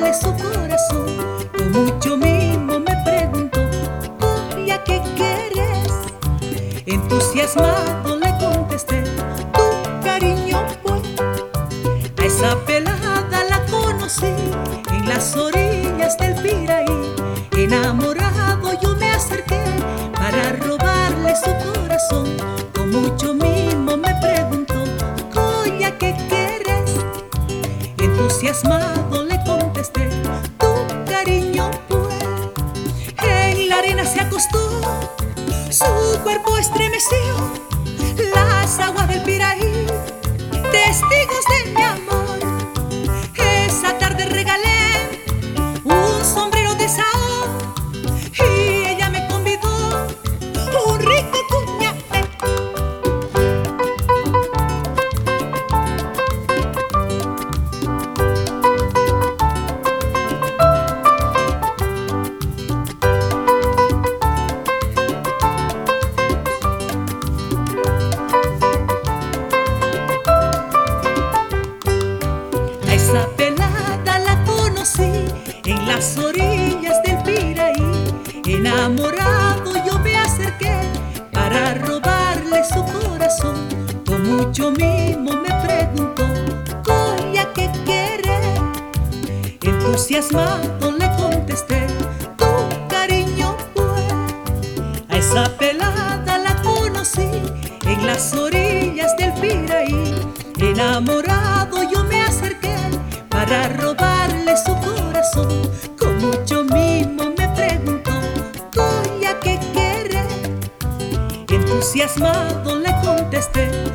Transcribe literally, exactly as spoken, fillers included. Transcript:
robarle su corazón. Con mucho mimo me preguntó: ¿y a qué quieres? Entusiasmado le contesté: tu cariño pues. A esa pelada la conocí en las orillas del Piraí. Enamorado yo me acerqué para robarle su corazón. Con mucho mimo me preguntó: oye, ¿a qué quieres? Entusiasmado le contesté: tu cariño pues. En la arena se acostó, su cuerpo estremeció, las aguas del Piraí, testigos de mi amor. Esa tarde regalé un sombrero de Saón y ella me convidó un rico cuñate. A esa pelada la conocí en las orillas del Piraí. Enamorado yo me acerqué para robarle su corazón. Con mucho mimo me preguntó: oye, ¿a qué quieres? Entusiasmado le contesté: tu cariño pues. A esa pelada la conocí en las orillas del Piraí. Enamorado yo me acerqué para robarle su corazón. Con mucho mimo me preguntó: oye, ¿a qué quieres? Entusiasmado le contesté: